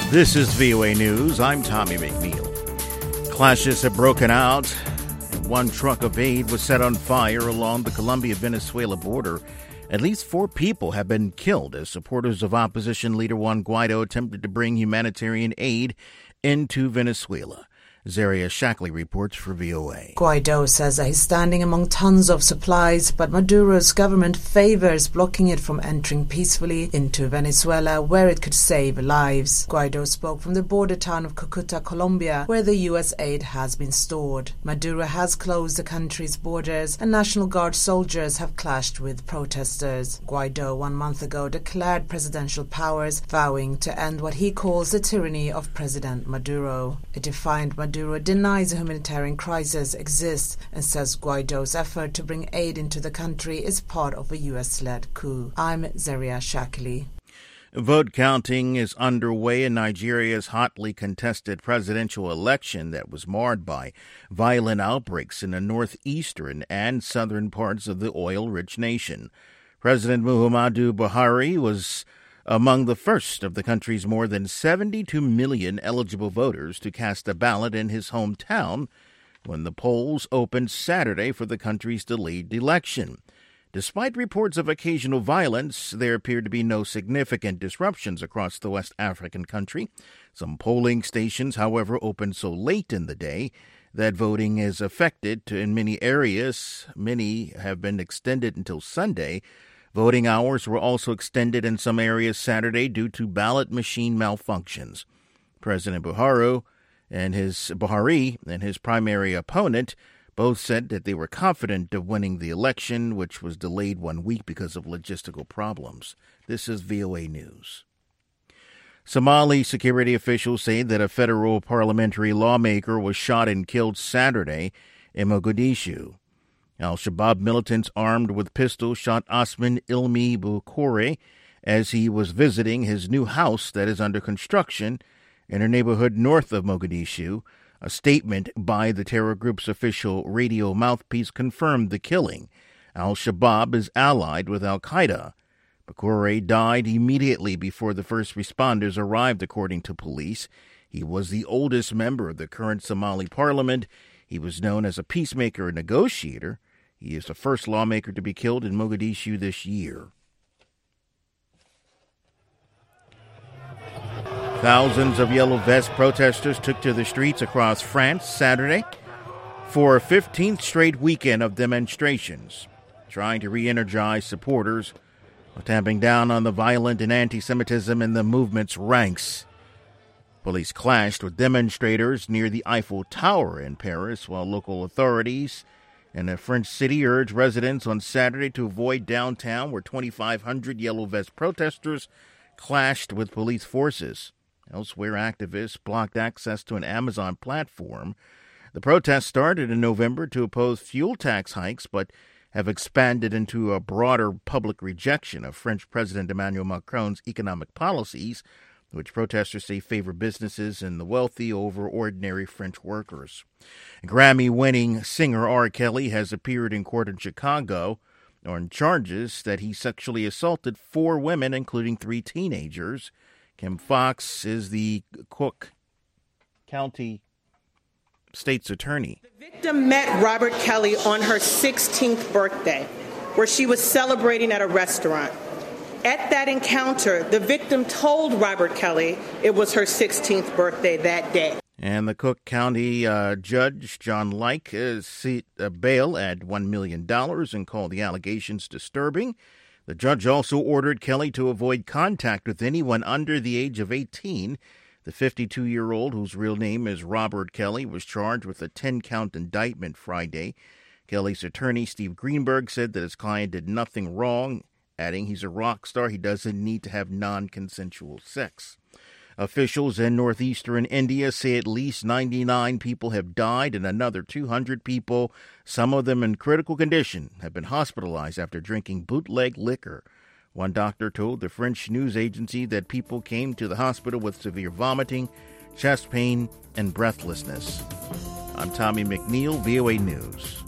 This is VOA News. I'm Tommy McNeil. Clashes have broken out. One truck of aid was set on fire along the Colombia-Venezuela border. At least 4 people have been killed as supporters of opposition leader Juan Guaido attempted to bring humanitarian aid into Venezuela. Zaria Shackley reports for VOA. Guaido says that he's standing among tons of supplies, but Maduro's government favors blocking it from entering peacefully into Venezuela, where it could save lives. Guaido spoke from the border town of Cucuta, Colombia, where the U.S. aid has been stored. Maduro has closed the country's borders, and National Guard soldiers have clashed with protesters. Guaido 1 month ago declared presidential powers, vowing to end what he calls the tyranny of President Maduro. A defiant Maduro denies a humanitarian crisis exists and says Guaido's effort to bring aid into the country is part of a U.S.-led coup. I'm Zaria Shackley. Vote counting is underway in Nigeria's hotly contested presidential election that was marred by violent outbreaks in the northeastern and southern parts of the oil-rich nation. President Muhammadu Buhari was among the first of the country's more than 72 million eligible voters to cast a ballot in his hometown when the polls opened Saturday for the country's delayed election. Despite reports of occasional violence, there appeared to be no significant disruptions across the West African country. Some polling stations, however, opened so late in the day that voting is affected in many areas. Many have been extended until Sunday. Voting hours were also extended in some areas Saturday due to ballot machine malfunctions. President Buhari and his primary opponent both said that they were confident of winning the election, which was delayed 1 week because of logistical problems. This is VOA News. Somali security officials say that a federal parliamentary lawmaker was shot and killed Saturday in Mogadishu. Al-Shabaab militants armed with pistols shot Osman Ilmi Bukore as he was visiting his new house that is under construction in a neighborhood north of Mogadishu. A statement by the terror group's official radio mouthpiece confirmed the killing. Al-Shabaab is allied with al-Qaeda. Bukore died immediately before the first responders arrived, according to police. He was the oldest member of the current Somali parliament. He was known as a peacemaker and negotiator. He is the first lawmaker to be killed in Mogadishu this year. Thousands of Yellow Vest protesters took to the streets across France Saturday for a 15th straight weekend of demonstrations, trying to re-energize supporters while tamping down on the violent and anti-Semitism in the movement's ranks. Police clashed with demonstrators near the Eiffel Tower in Paris, while local authorities in a French city urged residents on Saturday to avoid downtown, where 2,500 Yellow Vest protesters clashed with police forces. Elsewhere, activists blocked access to an Amazon platform. The protests started in November to oppose fuel tax hikes, but have expanded into a broader public rejection of French President Emmanuel Macron's economic policies, which protesters say favor businesses and the wealthy over ordinary French workers. Grammy-winning singer R. Kelly has appeared in court in Chicago on charges that he sexually assaulted 4 women, including 3 teenagers. Kim Fox is the Cook County State's attorney. The victim met Robert Kelly on her 16th birthday, where she was celebrating at a restaurant. At that encounter, the victim told Robert Kelly it was her 16th birthday that day. And the Cook County Judge John Like set bail at $1 million and called the allegations disturbing. The judge also ordered Kelly to avoid contact with anyone under the age of 18. The 52-year-old, whose real name is Robert Kelly, was charged with a 10-count indictment Friday. Kelly's attorney, Steve Greenberg, said that his client did nothing wrong, adding he's a rock star. He doesn't need to have non-consensual sex. Officials in northeastern India say at least 99 people have died and another 200 people, some of them in critical condition, have been hospitalized after drinking bootleg liquor. One doctor told the French news agency that people came to the hospital with severe vomiting, chest pain, and breathlessness. I'm Tommy McNeil, VOA News.